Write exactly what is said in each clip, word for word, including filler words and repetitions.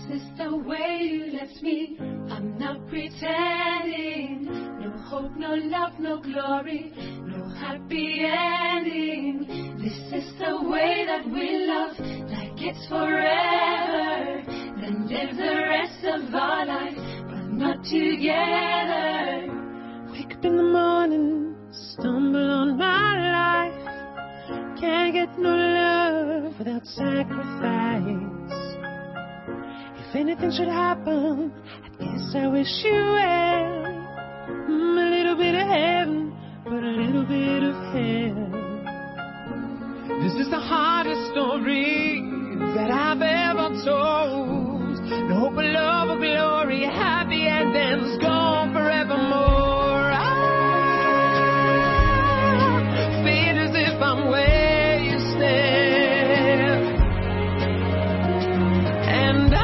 This is the way you left me. I'm not pretending. No hope, no love, no glory, no happy ending. This is the way that we love, like it's forever. Then live the rest of our life, but not together. Wake up in the morning, stumble on my life. Can't get no love without sacrifice. If anything should happen, I guess I wish you well. Mm, a little bit of heaven, but a little bit of hell. This is the hardest story that I've ever told. No hope of love or glory, happy endings gone forevermore. I feel as if I'm wasted, and I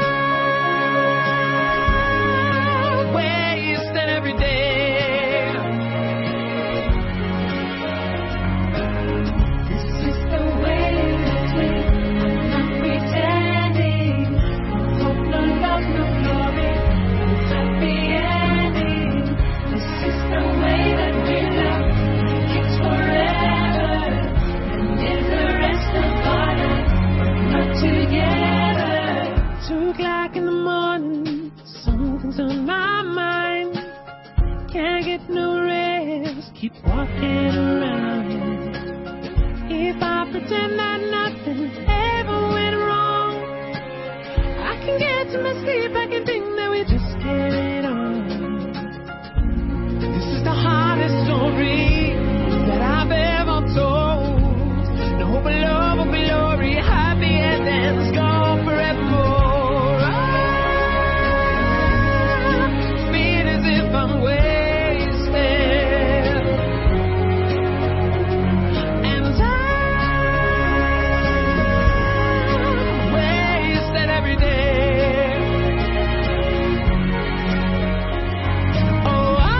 wasted every day. This is the way you left me. I'm not pretending. No hope, no love, no glory, no happy ending. This is the way that we love, like it's forever. And live the rest of our life, but not together. Two o'clock in the morning, something's on my mind. Can't get no rest, keep walking around. If I pretend that nothing ever went wrong, I can get to my sleep, I can think that we just get it on. This is the hardest story that I've ever told. No hope of love or glory, happy endings gone forevermore. I feel as if I'm wasted, and I'm wasted every day. Oh, I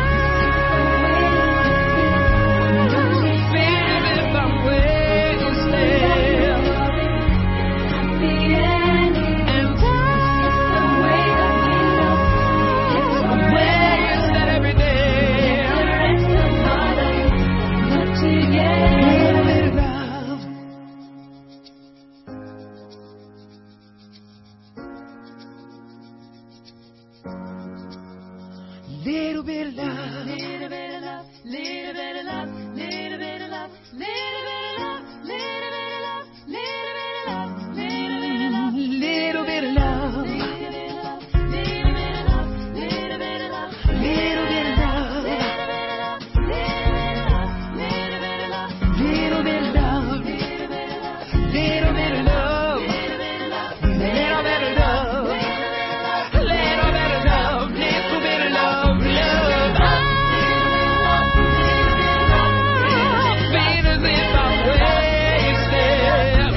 feel as if I'm wasted, Happy ending. and This is the way that we love, it's I'm forever. wasted every day. The rest of our life, not together. Little bit of love. Little bit of love, little bit of love, little bit of love, little bit of love, little bit of love, little bit of love, little bit of love, Little bit of love. little bit of love, little bit of love, little bit of love, Little bit of love. little bit of love, little bit of love, little bit of love, Little bit of love. little bit of love, Little bit of love. Little bit of love. Little bit of love. Love. Feel as if I'm wasted, and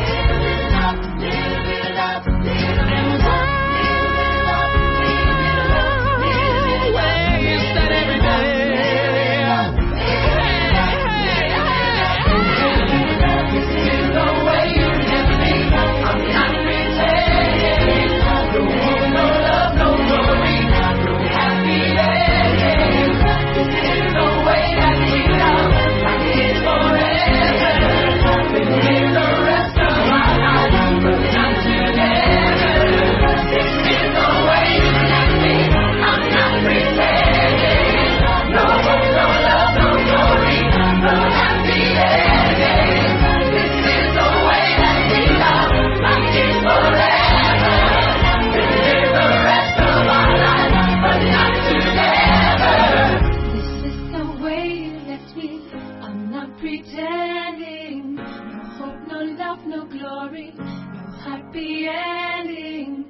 I'm wasted every day. This is the way you left me. I'm not pretending. No hope, no love, no glory, no happy ending. This is the way that we love, like it's forever. We live the rest of our life, but not together. This is the way you left me. I'm not pretending. No hope, no love, no glory, no happy ending. This is the way that we love, like it's forever. We live the rest of our life, but not together. This is the way you left me. I'm not pretending. No hope, no love, no glory, no happy ending.